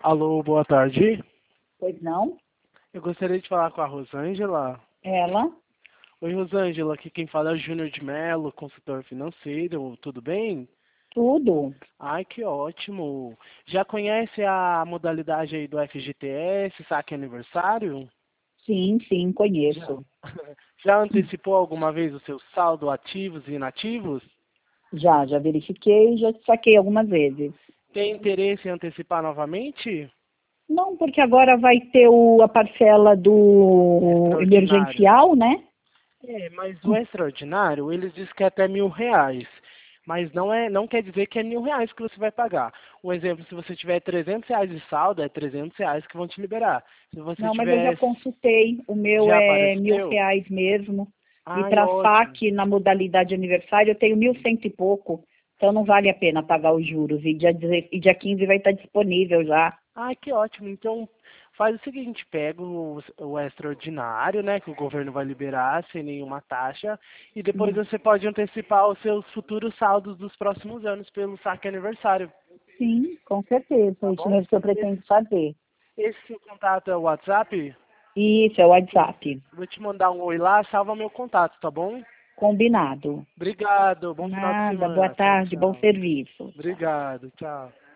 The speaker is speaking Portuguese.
Alô, boa tarde. Pois não? Eu gostaria de falar com a Rosângela. Ela? Oi, Rosângela, aqui quem fala é o Júnior de Mello, consultor financeiro. Tudo bem? Tudo. Ai, que ótimo. Já conhece a modalidade aí do FGTS, saque aniversário? Sim, sim, Já. conheço. Já antecipou alguma vez o seu saldo ativos e inativos? Já verifiquei, já saquei algumas vezes. Tem interesse em antecipar novamente? Não, porque agora vai ter a parcela do Extraordinário. emergencial, né? É, mas o extraordinário, eles dizem que é até R$ 1.000. Mas não quer dizer que é R$ 1.000 que você vai pagar. Um exemplo, se você tiver R$ 300 de saldo, é R$ 300 que vão te liberar. Se você Não, mas eu já tiver, consultei. O meu já é apareceu? R$ 1.000 mesmo. E Ai, para ótimo. saque na modalidade aniversário eu tenho 1.100 e pouco. Então não vale a pena pagar os juros. E dia 15 vai estar disponível já. Ai, que ótimo. Então, faz o seguinte, pega o extraordinário, né, que o governo vai liberar sem nenhuma taxa, e depois Hum. você pode antecipar os seus futuros saldos dos próximos anos pelo saque aniversário, Sim, com certeza. tá Isso bom? mesmo que eu pretendo fazer. Esse seu contato é o WhatsApp? Isso, é o WhatsApp. Vou te mandar um oi lá, salva meu contato, tá bom? Combinado. Obrigado, bom final de Nada, boa semana. Tchau, tarde, bom tchau. serviço. Tchau. Obrigado, tchau.